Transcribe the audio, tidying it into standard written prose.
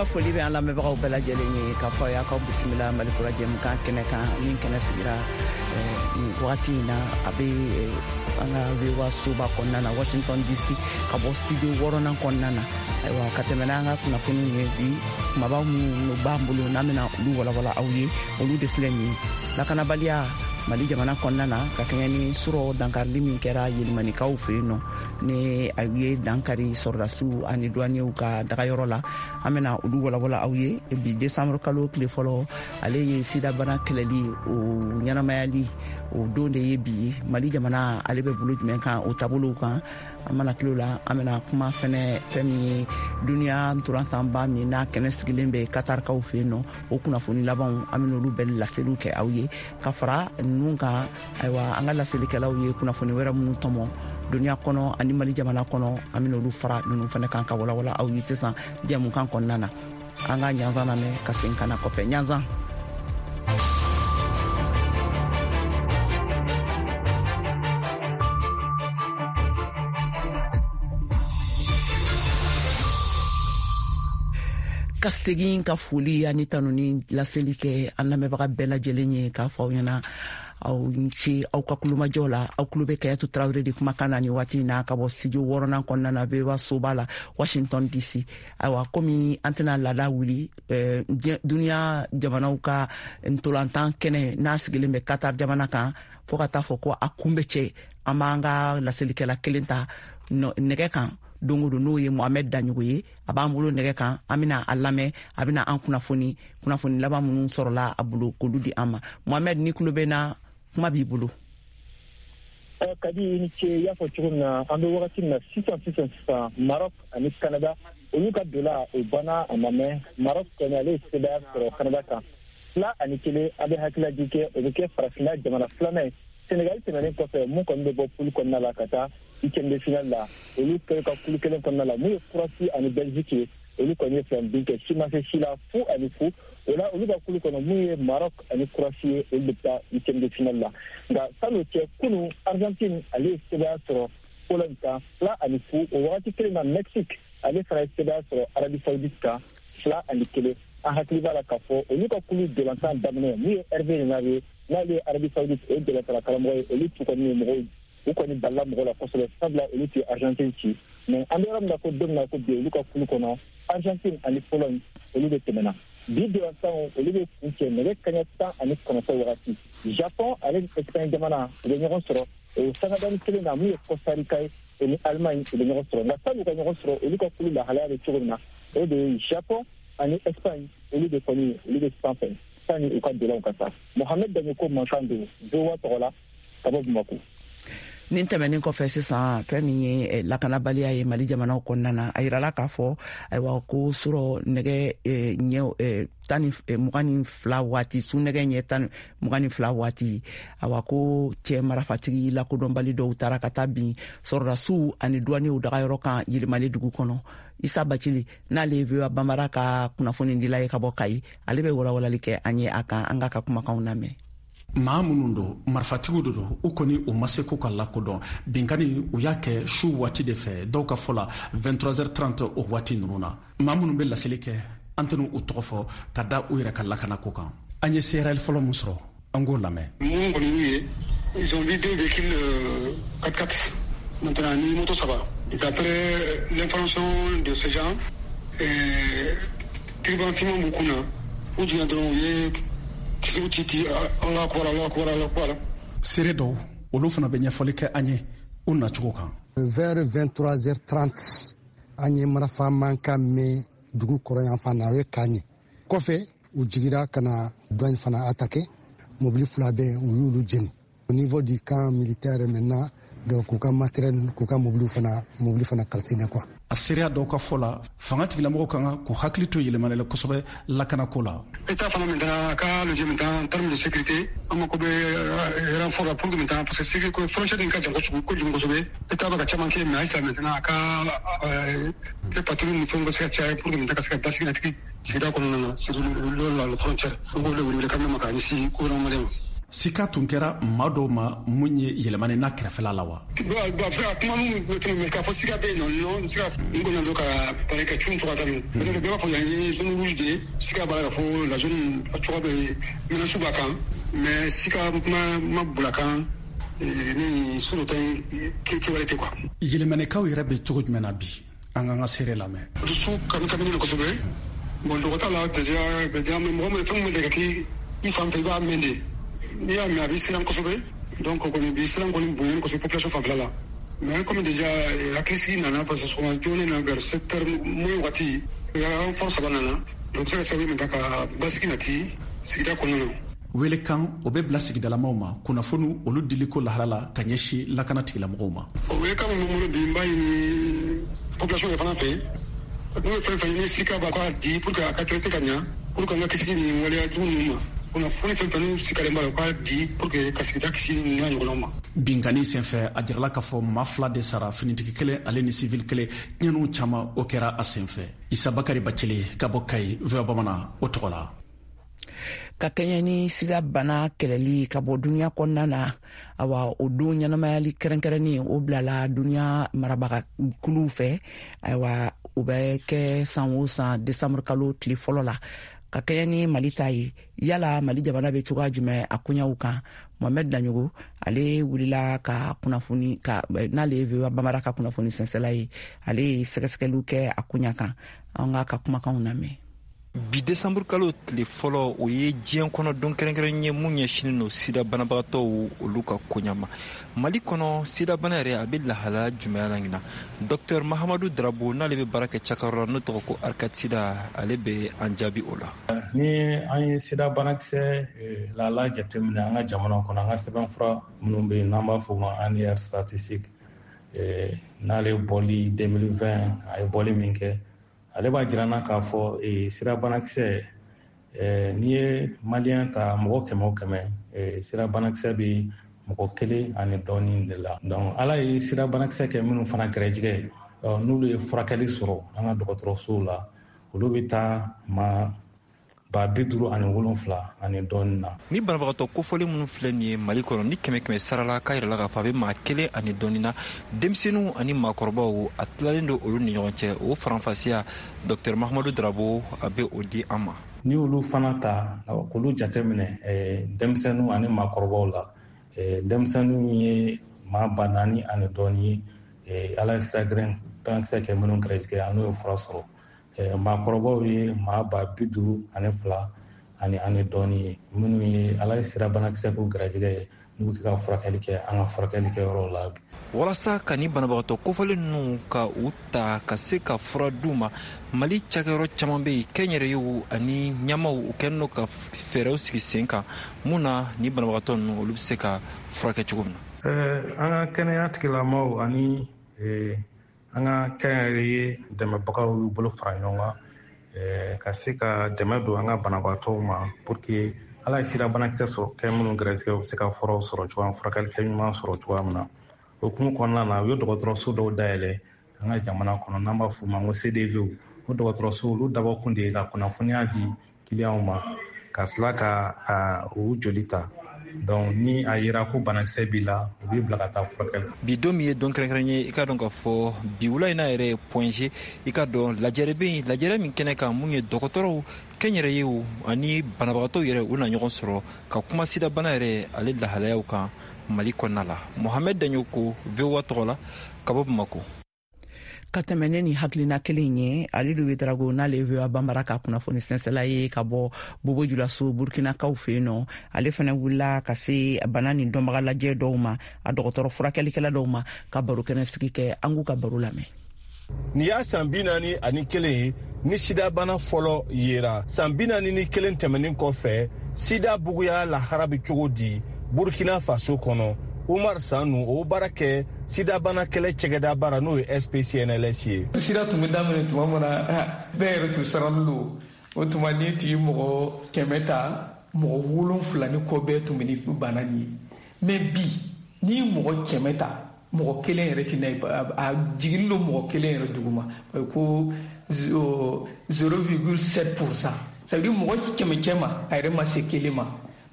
ka foli bɛ an lamɛnbagaw bɛɛ lajɛlen ye k'a fɔ y'a ka bisimila Malikura jɛmukan kɛnɛ kan min kɛnɛ sigira wagati in na a bɛ an ka VOA soba kɔnɔna na Washington DC ka bɔ studio 6nan kɔnɔna na ayiwa ka tɛmɛ n'an ka kunnafoniw ye bi kumaba minnu b'an bolo n'an bɛna olu walawala aw ye olu de filɛ nin ye lakanabaliya Mali jamana kɔnɔna na ka kɛɲɛ ni sɔrɔ dankarili min kɛra yelimanikaw fɛ yen nɔ ni a ye dankari sɔrɔdasiw ani douaniers ka dagayɔrɔ la an bɛna olu walawala aw ye bi décembre kalo tile fɔlɔ ale ye sida bana kɛlɛli o ɲɛnamayali o don de ye bi Mali jamana ale bɛ bolo jumɛn kan o taabolow kan an mana kilo la an bɛna kuma fɛnɛ fɛn min ye duniya ntolantanba min n'a kɛnɛ sigilen bɛ Katarikaw fɛ yen nɔ o kunnafoni labanw an bɛna olu bɛɛ laseliw kɛ aw ye ka fara ninnu kan ayiwa an ka laselikɛlaw ye kunnafoni wɛrɛ minnu tɔmɔ duniya kɔnɔ ani Mali jamana kɔnɔ an bɛna olu fara ninnu fɛnɛ kan ka walawala aw ye sisan jɛmukan kɔnɔna na an ka ɲanzan lamɛn ka segin ka na kɔfɛ ɲanzan. Ka segin ka foli ani tanu ni laseli kɛ an lamɛnbaga bɛɛ lajɛlen ye k'a fɔ aw ɲɛna aw ce aw ka kulumajɔ la aw kulo bɛ Kayatu Tarawele de kumakan na ni waati in na ka bɔ studio 6nan kɔnɔna na VOA soba la Washington DC ayiwa komi an tɛna laada wuli duniya jamanaw ka ntolantan kɛnɛ n'a sigilen bɛ Qatar jamana kan fo ka taa fɔ ko a kunbɛ cɛ an b'an ka laselikɛla kelen ta nɛgɛ kan don o don n'o ye Mohamed Daɲogo ye a b'an bolo nɛgɛ kan an bɛna a lamɛn a bɛna an kunnafoni laban minnu sɔrɔla a bolo k'olu di an ma Mohamed ni kulo bɛ na kuma b'i bolo. Kadi i ni ce i y'a fɔ cogo min na an bɛ wagati min na sisan Maroc ani Canada olu ka don la o banna a ma mɛn Maroc kɔni ale ye sebaya sɔrɔ Canada kan 2-1 a bɛ hakilaji kɛ o bɛ kɛ farafinna jamana filanan ye Sénégal tɛmɛnen kɔfɛ mun kɔni bɛ bɔ poule kɔnɔna la ka taa huitième de finale la olu kɛlen ka poule kelen kɔnɔna la mun ye Croatie ani Belgique ye olu kɔni ye fɛn bin kɛ si ma se si la fu ani fu o la olu ka poule kɔnɔ mun ye Maroc ani Croatie ye olu bɛ taa huitième de finale la nka san'o cɛ kunu Argentine ale ye sebaya sɔrɔ Pologne kan 2 fu o wagati kelen na Mexique ale fana ye sebaya sɔrɔ Arabie Saoudite kan 2-1 an hakili b'a la k'a fɔ olu ka poule dolantan daminɛ mun ye Hervé Renard ye n'ale ye Arabie Saoudite o ye dɛmɛtala karamɔgɔ ye olu tu kɔni ye mɔgɔw u kɔni balila mɔgɔ la kosɛbɛ sabula olu tɛ Argentine ci mais an bɛ yɔrɔ min na ko don min na ko bi olu ka poule kɔnɔ Argentine ani Pologne olu de tɛmɛna bi dolantanw olu bɛ kun cɛ nɛgɛ kaɲɛ 19 wagati Japon ale ni Espagne jamana u bɛ ɲɔgɔn sɔrɔ o sangadani kelen na mun ye Costa Rica ye o ni Allemagne u bɛ ɲɔgɔn sɔrɔ nka san'u ka ɲɔgɔn sɔrɔ olu ka poule lahalaya bɛ cogo min na o de ye Japon ani Espagne olu de kɔni olu bɛ sanfɛ sani u ka dolanw ka taa Mohamed Daɲogo mankan don VOA tɔgɔ la ka bɔ Bamako. Nin tɛmɛnen kɔfɛ sisan fɛn min ye lakanabaliya ye Mali jamanaw kɔnɔna na a yirala k'a fɔ ayiwa ko sɔrɔ nɛgɛ ɲɛ 22 waati su nɛgɛ ɲɛ 22 waati ayiwa ko cɛ marifatigi lakodɔnbali dɔw taara ka taa bin sɔrɔdasiw ani douaniers dagayɔrɔ kan Yirimale dugu kɔnɔ Isa Bacili n'ale ye VOA Bambara ka kunnafoni dila ye ka bɔ Kayi ale bɛ walawalali kɛ an ye a kan an ka kumakanw lamɛn. maa minnu don marifatigiw de don u kɔni u ma se k'u ka lakodɔn binkani u y'a kɛ su waati de fɛ dɔw ka fɔ la 23h30 o waati ninnu na maa minnu bɛ laseli kɛ an tɛnu u tɔgɔ fɔ ka da u yɛrɛ ka lakanako kan an ye CRL fɔlɔ min sɔrɔ an k'o lamɛn. mun kɔni y'u ye ils ont vu 2 véhicules 4x4 maintenant ni moto 3 d'après l'information de ces gens triban finman b'u kun na u jiginna dɔrɔn u ye seere dɔw olu fana bɛ ɲɛfɔli kɛ an ye u nacogo kan. vers 23h30 an ye marifa mankan mɛn dugu kɔrɔ yan fan na o ye kan ye kɔfɛ u jigira ka na douane fana attaqué mobili 2 bɛ u y'olu jeni au niveau du camp militaire maintenant donc k'u ka matériel k'u ka mobili fana calciné quoi. a seereya dɔw ka fɔ la fanga tigilamɔgɔw kan ka k'u hakili to yɛlɛmana la kosɛbɛ lakanako la. État fana maintenant a ka lajɛ maintenant en termes de sécurité an mako bɛ renfort la pour que maintenant parce que frontière in ka jan kojugu kosɛbɛ État bɛ ka caman kɛ mais halisa maintenant a ka kɛ patrouille ni fɛnw ka se ka caya pour que maintenant ka se ka basigi natigi sigida kɔnɔna na sur le frontière an b'o de wele kan ma k'a ɲɛsin gouvernement malien. sika tun kɛra maa dɔw ma mun ye yɛlɛmani n'a kɛrɛfɛla la wa. a bɛ se ka kuma minnu tɛmɛ k'a fɔ sika bɛ yen nɔ sika n kɔni don ka pari ka cun cogoya ta min peut-être bɛɛ b'a fɔ yan ye zone rouge de ye sika b'a la ka fɔ la zone a cogoya bɛ menace b'a kan mais sika ma bula kan ni sunu ta kɛwale tɛ quoi. yɛlɛmanikaw yɛrɛ bɛ cogo jumɛn na bi an k'an ka seere lamɛn. dusu kami ni kosɛbɛ bon dɔgɔtɔrɔ la déjà mɔgɔ min fɛn min bɛ ka k'i fan fɛ i b'a mɛn de n'i y'a mɛn a bɛ siran kosɛbɛ donc kɔni bi siran kɔni bonya kosɛbɛ population fanfɛla la mais comme déjà hakilisigi nana parce que souvent jooni na vers 7 heures moins waati force saba nana donc se ka sababu min ta ka basigi nati sigida kɔnɔna na. welekan o bɛ bila sigidalamaw ma kunnafoni olu dili ko lahala la ka ɲɛsin lakana tigilamɔgɔw ma. o welekan min bolo bi n b'a ɲini population yɛrɛ fana fɛ n'o ye fɛn fɛn ni sika b'a k'a di pour que a ka traiter ka ɲa pour que an ka kisi ni waleya jugu ninnu ma kunnafoni fɛn fɛn n'u sikalen b'a la u k'a di pour que ka sigida kisi ni n'a ɲɔgɔnnaw ma. binkani senfɛ a jirala k'a fɔ maa 2 de sara finitigi kelen ale ni civil kelen ɲɛniw caman o kɛra a senfɛ. isa bakari bacele ka bɔ kayi voa bamanan o tɔgɔ la. ka kɛɲɛ ni sida bana kɛlɛli ka bɔ duniya kɔnɔna na awa o don ɲɛnamayali kɛrɛnkɛrɛnni o bilala duniya marabagakuluw fɛ ayiwa o bɛ kɛ san o san desanburu kalo tile fɔlɔ la ka kɛɲɛ ni mali ta ye yala mali jamana bɛ cogoya jumɛn a koɲaw kan mohamed daɲogo ale wulila ka kunnafoni n'ale ye voa bamara ka kunnafoni sɛnsɛla ye ale ye sɛgɛsɛgɛliw kɛ a koɲa kan an ka kumakanw lamɛn. bi desanburu kalo tile fɔlɔ o ye diɲɛ kɔnɔ don kɛrɛnkɛrɛn ye mun ɲɛsinin no sida banabagatɔw olu ka koɲa ma. mali kɔnɔ sida bana yɛrɛ a bɛ lahala jumɛnya la ɲina dr mahamadu darabo n'ale bɛ baara kɛ cakayɔrɔ la n'o tɔgɔ ko arcade sida ale bɛ an jaabi o la. ni an ye sida banakisɛ lala jateminɛ an ka jamana kɔnɔ an ka sɛbɛnfura minnu bɛ yen n'an b'a fɔ ma annuaire statistique n'ale bɔli 2020 a ye bɔli min kɛ ale b'a jirana k'a fɔ sira banakisɛ n'i ye maliyɛn ta mɔgɔ kɛmɛ o kɛmɛ sira banakisɛ bɛ mɔgɔ 1 ani dɔɔnin de la. donc ala ye sira banakisɛ kɛ minnu fana gɛrɛjigɛ n'olu ye furakɛli sɔrɔ an ka dɔgɔtɔrɔsow la olu bɛ taa ma 57 ani dɔɔnin na. ni banabagatɔ kofɔli minnu filɛ nin ye mali kɔnɔ ni kɛmɛ sarala k'a yɛrɛ la k'a fɔ a bɛ maa 1 ani dɔɔnin na denmisɛnninw ani maakɔrɔbaw a tilalen don olu ni ɲɔgɔn cɛ o faranfasiya dr mahamadu darabo a bɛ o di an ma. ni olu fana ta k'olu jateminɛ denmisɛnninw ani maakɔrɔbaw la denmisɛnninw ye maa 4 ani dɔɔnin ye ala ye sira banakisɛ kɛ minnu gɛrɛjigɛ an n'o ye fura sɔrɔ. maakɔrɔbaw ye maa 52 ani dɔɔnin ye minnu ye ala ye sira banakisɛ ko gɛrɛjigɛ ye n'u bɛ ka furakɛli kɛ an ka furakɛli kɛyɔrɔ la. walasa ka ni banabagatɔ kofɔlen ninnu ka u ta ka se ka fura d'u ma mali cakɛyɔrɔ caman bɛ yen kɛnyɛrɛyew ani ɲɛmaw u kɛlen don ka fɛɛrɛw sigi sen kan mun na ni banabagatɔ ninnu olu bɛ se ka furakɛ cogo min na. an ka kɛnɛya tigilamaw ani an ka kɛnyɛrɛye dɛmɛbagaw y'u bolo fara ɲɔgɔn kan ka se ka dɛmɛ don an ka banabagatɔw ma pour que ala ye sira banakisɛ sɔrɔ kɛ minnu gɛrɛsɛgɛ u bɛ se ka furaw sɔrɔ cogoya furakɛli kɛ ɲuman sɔrɔ cogoya min na. o hukumu kɔnɔna na u ye dɔgɔtɔrɔso dɔw dayɛlɛ an ka jamana kɔnɔ n'an b'a fɔ ma ko CDV o dɔgɔtɔrɔso olu dabɔkun de ye ka kunnafoniya di kiliyanw ma ka tila ka u joli ta. donc ni a yera ko banakisɛ b'i la u b'i bila ka taa furakɛli. bi don min ye don kɛrɛnkɛrɛn ye i ka dɔn k'a fɔ bi wula in na yɛrɛ ye point G i ka dɔn lajɛrɛ bɛ yen lajɛrɛ min kɛnɛ kan mun ye dɔgɔtɔrɔw kɛnyɛrɛyew ani banabagatɔw yɛrɛ u na ɲɔgɔn sɔrɔ ka kuma sida bana yɛrɛ ale lahalayaw kan mali kɔnɔna la. mohamed daɲoko voa tɔgɔ la ka bɔ bamako. ka tɛmɛ ni hakilina kelen ye ale de ye darago n'ale voa bambara ka kunnafoni sɛnsɛla ye ka bɔ bobo julaso burkinakaw fɛ yen nɔ ale fana wulila ka se bana ni dɔnbaga lajɛ dɔw ma a dɔgɔtɔrɔ furakɛlikɛla dɔw ma ka baro kɛnɛ sigi kɛ an k'u ka baro lamɛn. Ni y'a san 41 ye ni sida bana fɔlɔ yera san 41 tɛmɛnin kɔfɛ sida buguya lahara bɛ cogo di burkina faso kɔnɔ. Umar Sanu o baara kɛ sida bana kɛlɛ cɛgɛda baara n'o ye SPCNLS ye. Sida tun bɛ daminɛ tuma min na bɛɛ yɛrɛ tun sarannen don o tuma ni tigi mɔgɔ 100 ta mɔgɔ 7 ni kɔ bɛɛ tun bɛ ni bana nin ye mais bi ni mɔgɔ 100 ta mɔgɔ 1 yɛrɛ tɛ na a jiginni don mɔgɔ 1 yɛrɛ duguma ko 0,7%. ça veut dire mɔgɔ 100 ma a yɛrɛ ma se 1 ma